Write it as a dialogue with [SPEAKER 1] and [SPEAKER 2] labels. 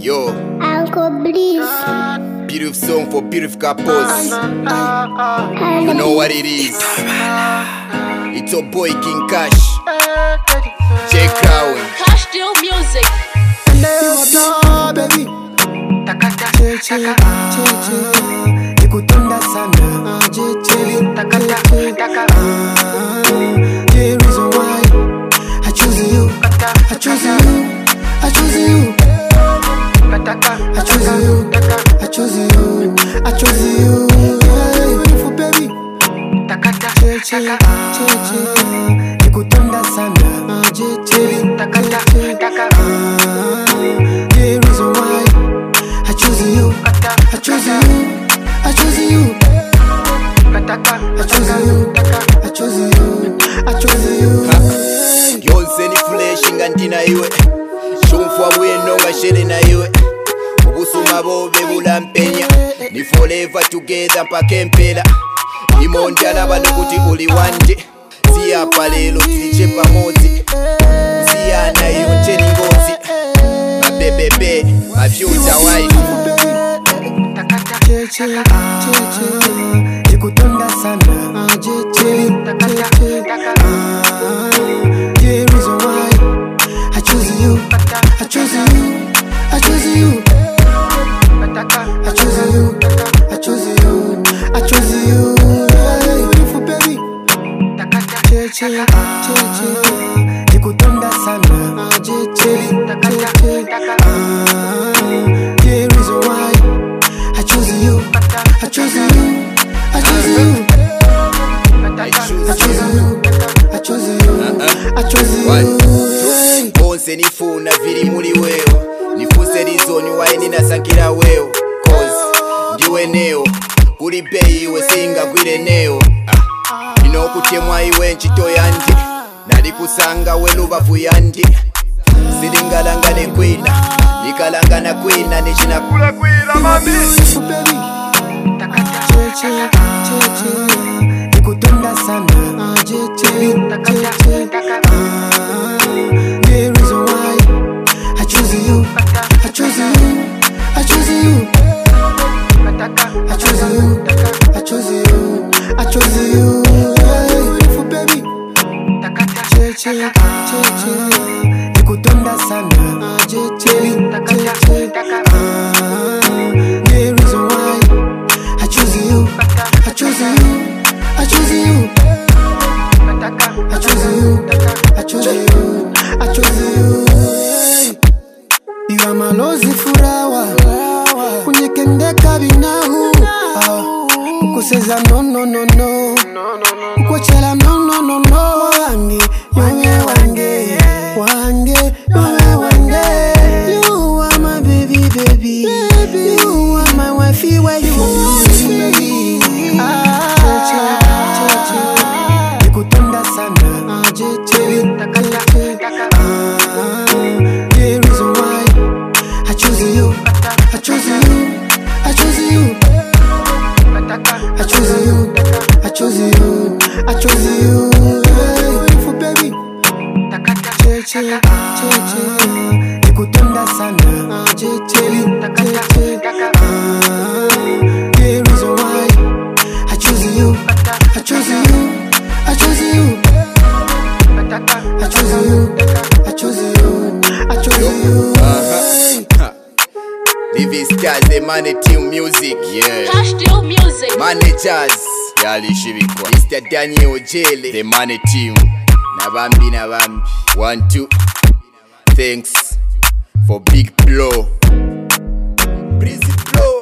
[SPEAKER 1] Yo,
[SPEAKER 2] Uncle Breeze.
[SPEAKER 1] beautiful song for beautiful couples. You know what it is. It's your boy King Cash. J Crown.
[SPEAKER 3] Cash Deal Music.
[SPEAKER 4] Baby, nikutenda sana the reason why I choose you, I choose you, I choose you, I choose you, I choose you, I choose you, beautiful baby, nikutenda sana the reason why I choose you, I choose you, I choose you, I choose you, I choose you, I choose you.
[SPEAKER 1] Yonse ni flesh ngantina iwe. Shumfwa weno ngashele na iwe. Ubusuma bobe bulampenya. Ni forever together mpaka empela. Imonjala banokuti uli wanje. Siyapa lelo tiche pamozi. Siyana yonche ni ngozi. My baby, my future wife.
[SPEAKER 4] Nikutenda sana the reason why I choose you, I choose you, I choose you, I choose you, I choose you, I choose you, beautiful baby. Nikutenda sana the reason why I choose you, I choose you, I choose you, I choose you, I choose you, I choose you.
[SPEAKER 1] Bonse nifuna vili muli wewe. Nifuse rizoni wae ninasankira wewe. Cause ndiwe neo. Kuli bei iwe singa kwile neo. Ino kutemwa iwe nchito yandi. Nali kusanga we lubafu yandi. Silingalanga ne kwina. Nikalanga na kwina nishina kula kwila mami.
[SPEAKER 4] Nikutenda sana the reason why I choose you, I choose you, I choose you, I choose you, I choose you, I choose you, beautiful baby. Nikutenda sana the reason why I choose you, I choose you, I choose you, I choose you, I choose you, I choose you. Iwa malozi furawa kunyekendeka binahu ukuseza no no no no ukuchela no no no no wange yonge wange wange yonge wange. You are my baby baby, you are my wifey where you be. Nikutenda sana the reason why I choose you, I choose you, I choose you, I choose you, I choose you, I choose you, beautiful baby. Nikutenda sana the reason why I choose you, I choose you, I choose you, I choose you, I choose you, I choose you.
[SPEAKER 1] Living stars, the money team music, yeah.
[SPEAKER 3] Cash Deal Music.
[SPEAKER 1] Managers, yali shibikwa. Mr. Daniel Jele, the money team. Nabambi. 1, 2. Thanks for big blow. Breezy blow.